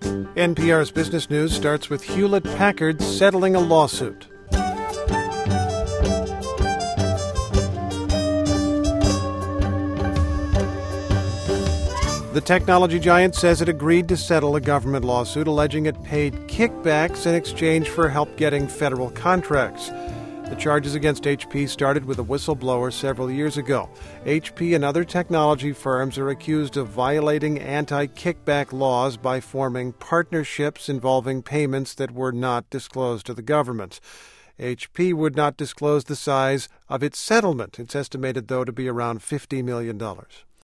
NPR's Business News starts with Hewlett-Packard settling a lawsuit. The technology giant says it agreed to settle a government lawsuit alleging it paid kickbacks in exchange for help getting federal contracts. The charges against HP started with a whistleblower several years ago. HP and other technology firms are accused of violating anti-kickback laws by forming partnerships involving payments that were not disclosed to the government. HP would not disclose the size of its settlement. It's estimated, though, to be around $50 million.